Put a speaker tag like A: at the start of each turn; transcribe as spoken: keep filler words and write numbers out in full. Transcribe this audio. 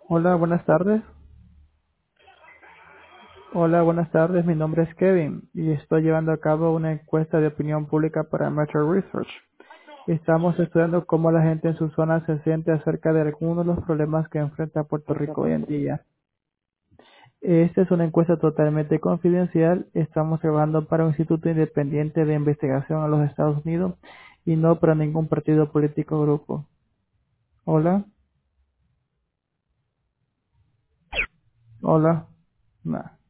A: Hola, buenas tardes. Hola, buenas tardes. Mi nombre es Kevin y estoy llevando a cabo una encuesta de opinión pública para Metro Research. Estamos estudiando cómo la gente en su zona se siente acerca de algunos de los problemas que enfrenta Puerto Rico hoy en día. Esta es una encuesta totalmente confidencial. Estamos trabajando para un instituto independiente de investigación en los Estados Unidos y no para ningún partido político o grupo. Hola, hola. No.